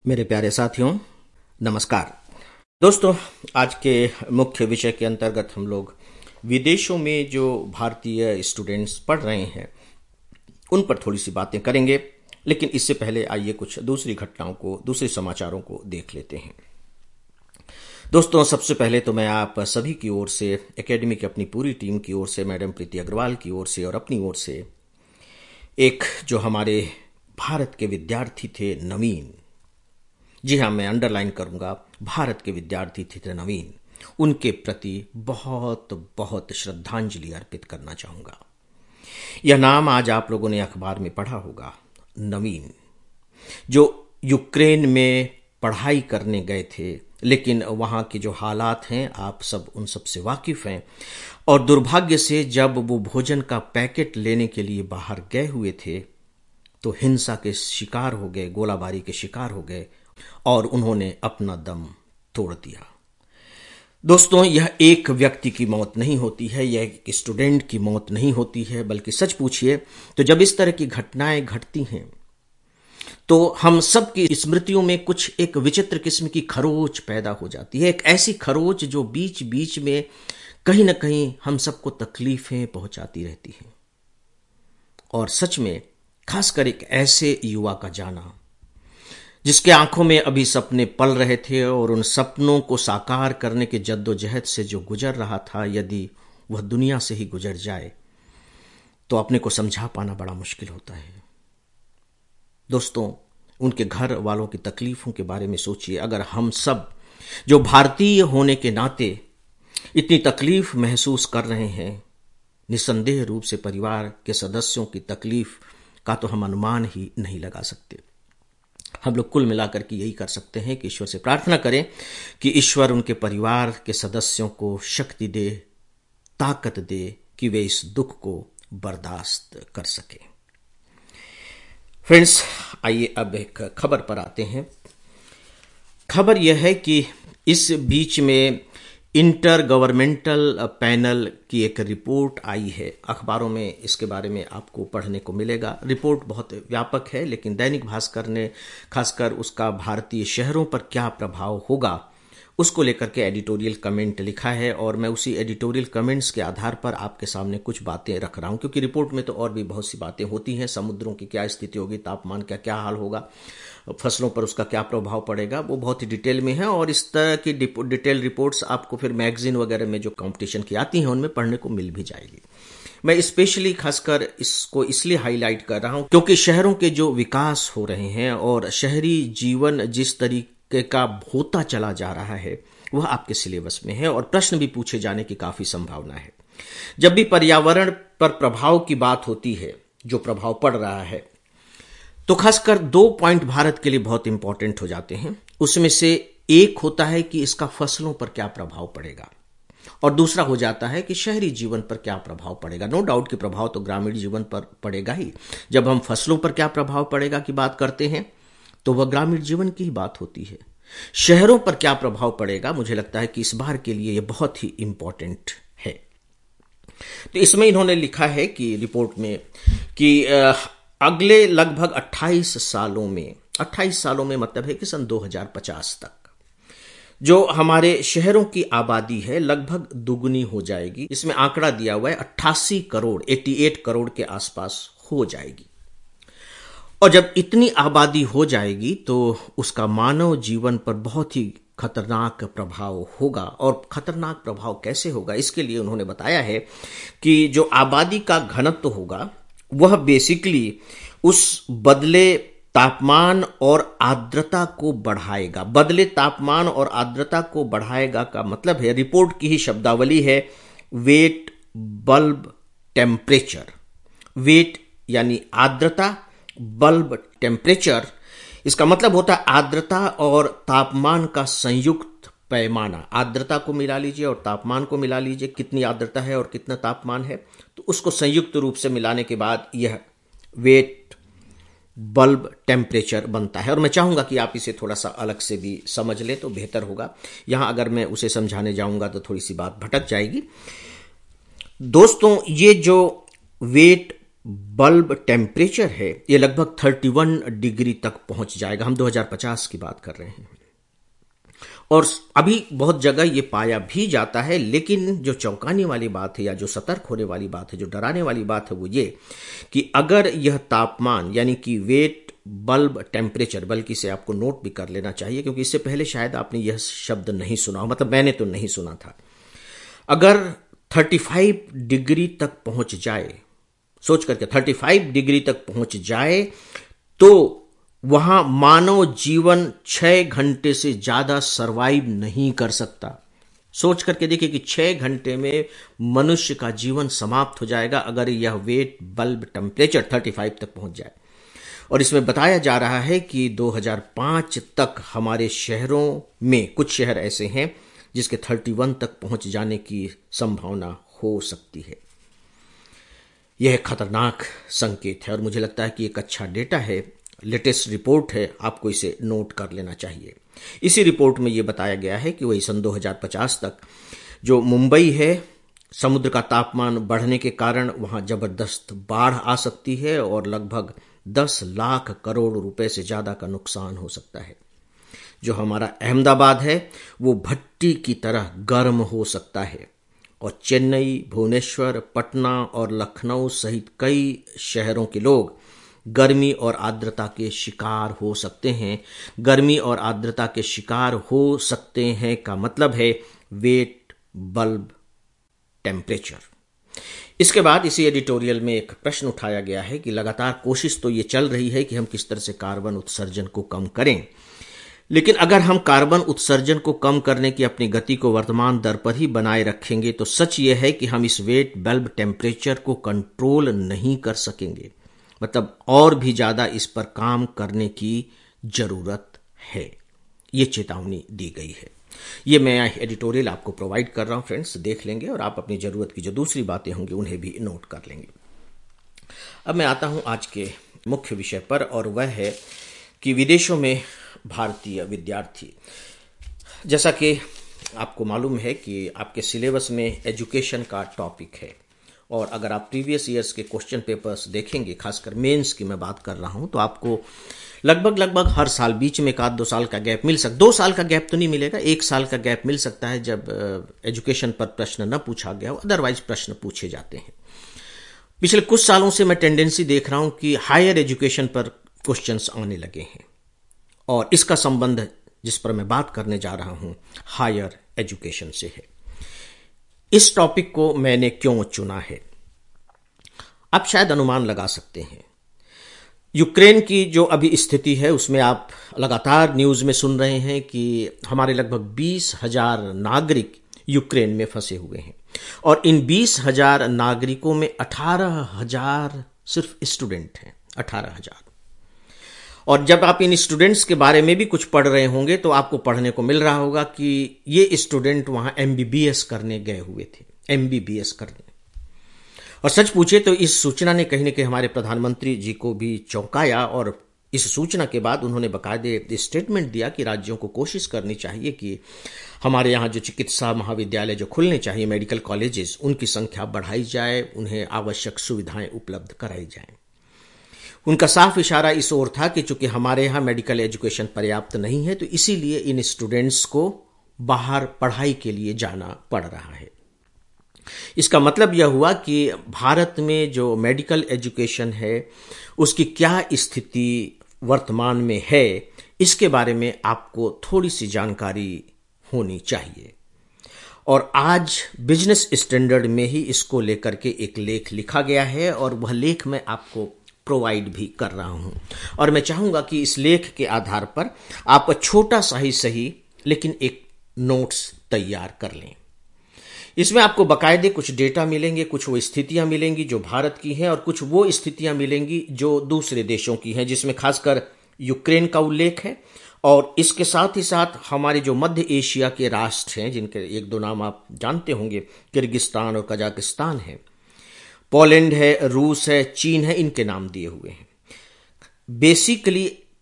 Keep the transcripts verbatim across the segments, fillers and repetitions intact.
मेरे प्यारे साथियों, नमस्कार। दोस्तों, आज के मुख्य विषय के अंतर्गत हम लोग विदेशों में जो भारतीय स्टूडेंट्स पढ़ रहे हैं उन पर थोड़ी सी बातें करेंगे, लेकिन इससे पहले आइए कुछ दूसरी घटनाओं को, दूसरे समाचारों को देख लेते हैं। दोस्तों, सबसे पहले तो मैं आप सभी की ओर से, एकेडमी की अपनी पूरी टीम की ओर से, मैडम प्रीति अग्रवाल की ओर से और अपनी ओर से, एक जो हमारे भारत के विद्यार्थी थे नवीन, जी हाँ, मैं अंडरलाइन करूंगा, भारत के विद्यार्थी थे नवीन, उनके प्रति बहुत बहुत श्रद्धांजलि अर्पित करना चाहूंगा। यह नाम आज आप लोगों ने अखबार में पढ़ा होगा, नवीन, जो यूक्रेन में पढ़ाई करने गए थे, लेकिन वहां के जो हालात हैं आप सब उन सब से वाकिफ हैं, और दुर्भाग्य से जब वो भोजन का पैकेट लेने के लिए बाहर गए हुए थे तो हिंसा के शिकार हो गए, गोलाबारी के शिकार हो गए और उन्होंने अपना दम तोड़ दिया। दोस्तों, यह एक व्यक्ति की मौत नहीं होती है, यह एक स्टूडेंट की मौत नहीं होती है, बल्कि सच पूछिए तो जब इस तरह की घटनाएं घटती हैं तो हम सब की स्मृतियों में कुछ एक विचित्र किस्म की खरोच पैदा हो जाती है। एक ऐसी खरोच जो बीच बीच में कहीं ना कहीं हम सबको तकलीफें पहुंचाती रहती है। और सच में खासकर एक ऐसे युवा का जाना जिसके आंखों में अभी सपने पल रहे थे और उन सपनों को साकार करने के जद्दोजहद से जो गुजर रहा था, यदि वह दुनिया से ही गुजर जाए तो अपने को समझा पाना बड़ा मुश्किल होता है। दोस्तों, उनके घर वालों की तकलीफों के बारे में सोचिए। अगर हम सब जो भारतीय होने के नाते इतनी तकलीफ महसूस कर रहे हैं, निसंदेह रूप से परिवार के सदस्यों की तकलीफ का तो हम अनुमान ही नहीं लगा सकते। हम लोग कुल मिलाकर के यही कर सकते हैं कि ईश्वर से प्रार्थना करें कि ईश्वर उनके परिवार के सदस्यों को शक्ति दे, ताकत दे कि वे इस दुख को बर्दाश्त कर सकें। फ्रेंड्स, आइए अब एक खबर पर आते हैं। खबर यह है कि इस बीच में इंटर गवर्नमेंटल पैनल की एक रिपोर्ट आई है। अखबारों में इसके बारे में आपको पढ़ने को मिलेगा। रिपोर्ट बहुत व्यापक है, लेकिन दैनिक भास्कर ने खासकर उसका भारतीय शहरों पर क्या प्रभाव होगा उसको लेकर के एडिटोरियल कमेंट लिखा है, और मैं उसी एडिटोरियल कमेंट्स के आधार पर आपके सामने कुछ बातें रख रहा हूं, क्योंकि रिपोर्ट में तो और भी बहुत सी बातें होती हैं। समुद्रों की क्या स्थिति होगी, तापमान का क्या हाल होगा, फसलों पर उसका क्या प्रभाव पड़ेगा, वो बहुत ही डिटेल में है। और इस तरह की डिटेल रिपोर्ट्स आपको फिर मैगजीन वगैरह में जो कंपटीशन की आती हैं उनमें पढ़ने को मिल भी जाएगी। मैं स्पेशली खासकर इसको इसलिए हाईलाइट कर रहा हूं क्योंकि शहरों के जो विकास हो रहे हैं और शहरी जीवन जिस तरीके का होता चला जा रहा है वह आपके सिलेबस में है, और प्रश्न भी पूछे जाने की काफी संभावना है। जब भी पर्यावरण पर प्रभाव की बात होती है, जो प्रभाव पड़ रहा है, तो खासकर दो पॉइंट भारत के लिए बहुत इंपॉर्टेंट हो जाते हैं। उसमें से एक होता है कि इसका फसलों पर क्या प्रभाव पड़ेगा, और दूसरा हो जाता है कि शहरी जीवन पर क्या प्रभाव पड़ेगा। नो डाउट कि प्रभाव तो ग्रामीण जीवन पर पड़ेगा ही। जब हम फसलों पर क्या प्रभाव पड़ेगा की बात करते हैं तो वह ग्रामीण जीवन की ही बात होती है। शहरों पर क्या प्रभाव पड़ेगा, मुझे लगता है कि इस बार के लिए यह बहुत ही इंपॉर्टेंट है। तो इसमें इन्होंने लिखा है कि रिपोर्ट में कि अगले लगभग अट्ठाईस सालों में, अट्ठाईस सालों में मतलब है कि सन दो हज़ार पचास तक जो हमारे शहरों की आबादी है लगभग दुगुनी हो जाएगी। इसमें आंकड़ा दिया हुआ है अट्ठासी करोड़, अट्ठासी करोड़ के आसपास हो जाएगी। और जब इतनी आबादी हो जाएगी तो उसका मानव जीवन पर बहुत ही खतरनाक प्रभाव होगा। और खतरनाक प्रभाव कैसे होगा, इसके लिए उन्होंने बताया है कि जो आबादी का घनत्व होगा वह बेसिकली उस बदले तापमान और आर्द्रता को बढ़ाएगा। बदले तापमान और आर्द्रता को बढ़ाएगा का मतलब है, रिपोर्ट की ही शब्दावली है, वेट बल्ब टेम्परेचर। वेट यानी आर्द्रता, बल्ब टेम्परेचर, इसका मतलब होता है आर्द्रता और तापमान का संयुक्त पैमाना। आर्द्रता को मिला लीजिए और तापमान को मिला लीजिए, कितनी आर्द्रता है और कितना तापमान है, तो उसको संयुक्त रूप से मिलाने के बाद यह वेट बल्ब टेम्परेचर बनता है। और मैं चाहूंगा कि आप इसे थोड़ा सा अलग से भी समझ ले तो बेहतर होगा। यहां अगर मैं उसे समझाने जाऊंगा तो थोड़ी सी बात भटक जाएगी। दोस्तों, ये जो वेट बल्ब टेम्परेचर है ये लगभग इकतीस डिग्री तक पहुंच जाएगा। हम दो हज़ार पचास की बात कर रहे हैं। और अभी बहुत जगह ये पाया भी जाता है, लेकिन जो चौंकाने वाली बात है या जो सतर्क होने वाली बात है, जो डराने वाली बात है वो ये कि अगर यह तापमान यानी कि वेट बल्ब टेम्परेचर, बल्कि इसे आपको नोट भी कर लेना चाहिए क्योंकि इससे पहले शायद आपने यह शब्द नहीं सुना हो, मतलब मैंने तो नहीं सुना था। अगर पैंतीस डिग्री तक पहुंच जाए, सोच करके पैंतीस डिग्री तक पहुंच जाए तो वहां मानव जीवन छह घंटे से ज्यादा सरवाइव नहीं कर सकता। सोच करके देखिए कि छह घंटे में मनुष्य का जीवन समाप्त हो जाएगा अगर यह वेट बल्ब टेम्परेचर पैंतीस तक पहुंच जाए। और इसमें बताया जा रहा है कि दो हज़ार पाँच तक हमारे शहरों में कुछ शहर ऐसे हैं जिसके इकतीस तक पहुंच जाने की संभावना हो सकती है। यह एक खतरनाक संकेत है और मुझे लगता है कि एक अच्छा डेटा है, लेटेस्ट रिपोर्ट है, आपको इसे नोट कर लेना चाहिए। इसी रिपोर्ट में यह बताया गया है कि वही सन दो हज़ार पचास तक जो मुंबई है, समुद्र का तापमान बढ़ने के कारण वहां जबरदस्त बाढ़ आ सकती है और लगभग दस लाख करोड़ रुपए से ज्यादा का नुकसान हो सकता है। जो हमारा अहमदाबाद है वो भट्टी की तरह गर्म हो सकता है और चेन्नई, भुवनेश्वर, पटना और लखनऊ सहित कई शहरों के लोग गर्मी और आर्द्रता के शिकार हो सकते हैं। गर्मी और आर्द्रता के शिकार हो सकते हैं का मतलब है वेट बल्ब टेम्परेचर। इसके बाद इसी एडिटोरियल में एक प्रश्न उठाया गया है कि लगातार कोशिश तो ये चल रही है कि हम किस तरह से कार्बन उत्सर्जन को कम करें, लेकिन अगर हम कार्बन उत्सर्जन को कम करने की अपनी गति को वर्तमान दर पर ही बनाए रखेंगे तो सच यह है कि हम इस वेट बल्ब टेम्परेचर को कंट्रोल नहीं कर सकेंगे। मतलब और भी ज्यादा इस पर काम करने की जरूरत है, ये चेतावनी दी गई है। ये मैं एडिटोरियल आपको प्रोवाइड कर रहा हूं फ्रेंड्स, देख लेंगे और आप अपनी जरूरत की जो दूसरी बातें होंगी उन्हें भी नोट कर लेंगे। अब मैं आता हूं आज के मुख्य विषय पर और वह है कि विदेशों में भारतीय विद्यार्थी, जैसा कि आपको मालूम है कि आपके सिलेबस में एजुकेशन का टॉपिक है और अगर आप प्रीवियस ईयर्स के क्वेश्चन पेपर्स देखेंगे, खासकर मेंस की मैं बात कर रहा हूं, तो आपको लगभग लगभग हर साल बीच में एक आध दो साल का गैप मिल सकता, दो साल का गैप तो नहीं मिलेगा, एक साल का गैप मिल सकता है जब एजुकेशन पर प्रश्न न पूछा गया हो, अदरवाइज प्रश्न पूछे जाते हैं। पिछले कुछ सालों से मैं टेंडेंसी देख रहा हूं कि हायर एजुकेशन पर क्वेश्चंस आने लगे हैं और इसका संबंध जिस पर मैं बात करने जा रहा हूं हायर एजुकेशन से है। इस टॉपिक को मैंने क्यों चुना है, आप शायद अनुमान लगा सकते हैं। यूक्रेन की जो अभी स्थिति है उसमें आप लगातार न्यूज में सुन रहे हैं कि हमारे लगभग बीस हजार नागरिक यूक्रेन में फंसे हुए हैं और इन बीस हजार नागरिकों में अठारह हजार सिर्फ स्टूडेंट हैं, अठारह हजार। और जब आप इन स्टूडेंट्स के बारे में भी कुछ पढ़ रहे होंगे तो आपको पढ़ने को मिल रहा होगा कि ये स्टूडेंट वहां एमबीबीएस करने गए हुए थे, एमबीबीएस करने। और सच पूछे तो इस सूचना ने कहीं न कहीं हमारे प्रधानमंत्री जी को भी चौंकाया और इस सूचना के बाद उन्होंने बाकायदे स्टेटमेंट दिया कि राज्यों को कोशिश करनी चाहिए कि हमारे यहाँ जो चिकित्सा महाविद्यालय जो खुलने चाहिए, मेडिकल कॉलेजेस, उनकी संख्या बढ़ाई जाए, उन्हें आवश्यक सुविधाएं उपलब्ध कराई जाएं। उनका साफ इशारा इस ओर था कि चूंकि हमारे यहाँ मेडिकल एजुकेशन पर्याप्त नहीं है तो इसीलिए इन स्टूडेंट्स को बाहर पढ़ाई के लिए जाना पड़ रहा है। इसका मतलब यह हुआ कि भारत में जो मेडिकल एजुकेशन है उसकी क्या स्थिति वर्तमान में है, इसके बारे में आपको थोड़ी सी जानकारी होनी चाहिए। और आज बिजनेस स्टैंडर्ड में ही इसको लेकर के एक लेख लिखा गया है और वह लेख मैं आपको प्रोवाइड भी कर रहा हूं और मैं चाहूंगा कि इस लेख के आधार पर आप छोटा सा ही सही लेकिन एक नोट्स तैयार कर लें। इसमें आपको बाकायदे कुछ डेटा मिलेंगे, कुछ वो स्थितियां मिलेंगी जो भारत की हैं और कुछ वो स्थितियां मिलेंगी जो दूसरे देशों की हैं, जिसमें खासकर यूक्रेन का उल्लेख है और इसके साथ ही साथ हमारे जो मध्य एशिया के राष्ट्र हैं जिनके एक दो नाम आप जानते होंगे, किर्गिस्तान और कजाकिस्तान है, पोलैंड है, रूस है, चीन है, इनके नाम दिए हुए हैं। बेसिकली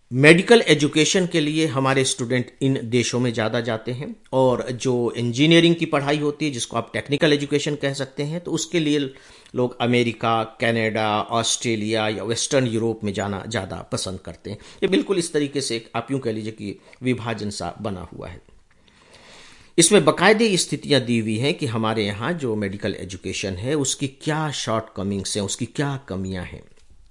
मेडिकल एजुकेशन के लिए हमारे स्टूडेंट इन देशों में ज़्यादा जाते हैं, और जो इंजीनियरिंग की पढ़ाई होती है जिसको आप टेक्निकल एजुकेशन कह सकते हैं, तो उसके लिए लोग अमेरिका, कनाडा, ऑस्ट्रेलिया या वेस्टर्न यूरोप में जाना ज़्यादा पसंद करते हैं। ये बिल्कुल इस तरीके से आप यूँ कह लीजिए कि विभाजन सा बना हुआ है। इसमें बाकायदे स्थितियां दी हुई हैं कि हमारे यहाँ जो मेडिकल एजुकेशन है उसकी क्या शॉर्ट कमिंग्स हैं, उसकी क्या कमियां हैं।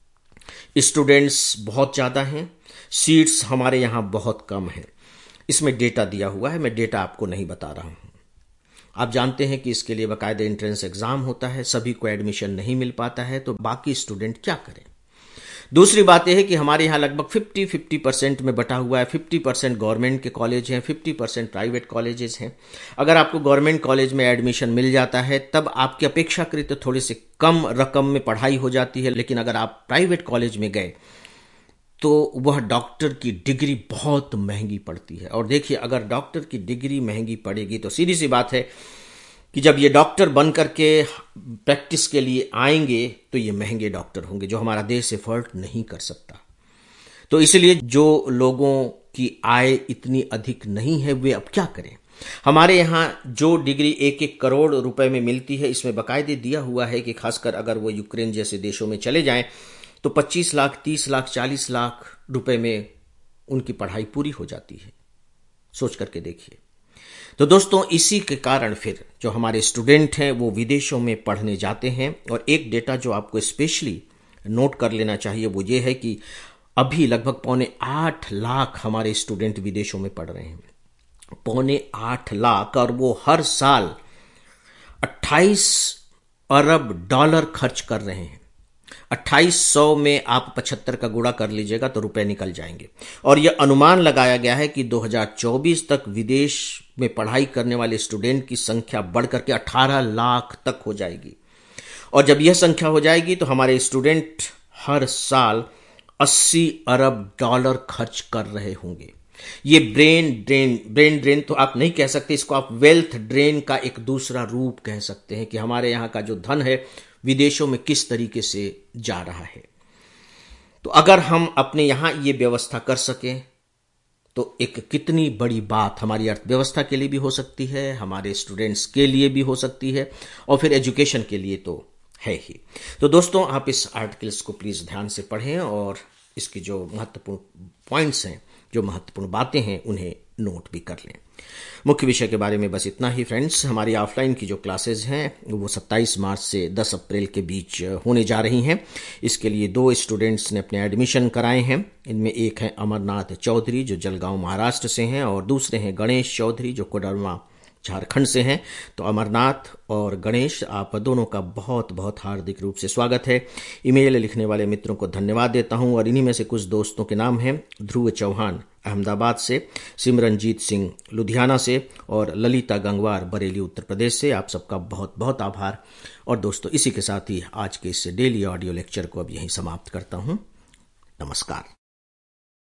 स्टूडेंट्स बहुत ज़्यादा हैं, सीट्स हमारे यहाँ बहुत कम हैं। इसमें डेटा दिया हुआ है, मैं डेटा आपको नहीं बता रहा हूँ। आप जानते हैं कि इसके लिए बाकायदा एंट्रेंस एग्जाम होता है, सभी को एडमिशन नहीं मिल पाता है, तो बाकी स्टूडेंट क्या करें। दूसरी बात यह है कि हमारे यहाँ लगभग पचास पचास परसेंट में बटा हुआ है। पचास परसेंट गवर्नमेंट के कॉलेज हैं, पचास परसेंट प्राइवेट कॉलेजेस हैं। अगर आपको गवर्नमेंट कॉलेज में एडमिशन मिल जाता है तब आपकी अपेक्षाकृत थोड़ी सी कम रकम में पढ़ाई हो जाती है, लेकिन अगर आप प्राइवेट कॉलेज में गए तो वह डॉक्टर की डिग्री बहुत महंगी पड़ती है। और देखिए, अगर डॉक्टर की डिग्री महंगी पड़ेगी तो सीधी सी बात है कि जब ये डॉक्टर बन करके प्रैक्टिस के लिए आएंगे तो ये महंगे डॉक्टर होंगे जो हमारा देश एफर्ट नहीं कर सकता। तो इसलिए जो लोगों की आय इतनी अधिक नहीं है वे अब क्या करें। हमारे यहाँ जो डिग्री एक एक करोड़ रुपए में मिलती है, इसमें बाकायदे दिया हुआ है कि खासकर अगर वो यूक्रेन जैसे देशों में चले जाएं तो पच्चीस लाख, तीस लाख, चालीस लाख रुपए में उनकी पढ़ाई पूरी हो जाती है। सोच करके देखिए। तो दोस्तों, इसी के कारण फिर जो हमारे स्टूडेंट हैं वो विदेशों में पढ़ने जाते हैं। और एक डेटा जो आपको स्पेशली नोट कर लेना चाहिए वो ये है कि अभी लगभग पौने आठ लाख हमारे स्टूडेंट विदेशों में पढ़ रहे हैं। पौने आठ लाख, और वो हर साल अट्ठाईस अरब डॉलर खर्च कर रहे हैं। अट्ठाईस सौ में आप पचहत्तर का गुणा कर लीजिएगा तो रुपए निकल जाएंगे। और यह अनुमान लगाया गया है कि दो हज़ार चौबीस तक विदेश में पढ़ाई करने वाले स्टूडेंट की संख्या बढ़कर के अठारह लाख तक हो जाएगी। और जब यह संख्या हो जाएगी तो हमारे स्टूडेंट हर साल अस्सी अरब डॉलर खर्च कर रहे होंगे। ये ब्रेन ड्रेन ब्रेन ड्रेन तो आप नहीं कह सकते, इसको आप वेल्थ ड्रेन का एक दूसरा रूप कह सकते हैं कि हमारे यहाँ का जो धन है विदेशों में किस तरीके से जा रहा है। तो अगर हम अपने यहां ये व्यवस्था कर सकें तो एक कितनी बड़ी बात हमारी अर्थव्यवस्था के लिए भी हो सकती है, हमारे स्टूडेंट्स के लिए भी हो सकती है, और फिर एजुकेशन के लिए तो है ही। तो दोस्तों, आप इस आर्टिकल्स को प्लीज ध्यान से पढ़ें और इसकी जो महत्वपूर्ण पॉइंट्स हैं, जो महत्वपूर्ण बातें हैं, उन्हें नोट भी कर लें। मुख्य विषय के बारे में बस इतना ही फ्रेंड्स। हमारी ऑफलाइन की जो क्लासेस हैं वो सत्ताईस मार्च से दस अप्रैल के बीच होने जा रही हैं। इसके लिए दो स्टूडेंट्स ने अपने एडमिशन कराए हैं। इनमें एक है अमरनाथ चौधरी जो जलगांव महाराष्ट्र से हैं, और दूसरे हैं गणेश चौधरी जो कोडरमा झारखंड से हैं। तो अमरनाथ और गणेश, आप दोनों का बहुत बहुत हार्दिक रूप से स्वागत है। ईमेल लिखने वाले मित्रों को धन्यवाद देता हूं, और इन्हीं में से कुछ दोस्तों के नाम हैं ध्रुव चौहान अहमदाबाद से, सिमरनजीत सिंह लुधियाना से, और ललिता गंगवार बरेली उत्तर प्रदेश से। आप सबका बहुत बहुत आभार। और दोस्तों, इसी के साथ ही आज के इस डेली ऑडियो लेक्चर को अब यहीं समाप्त करता हूं। नमस्कार।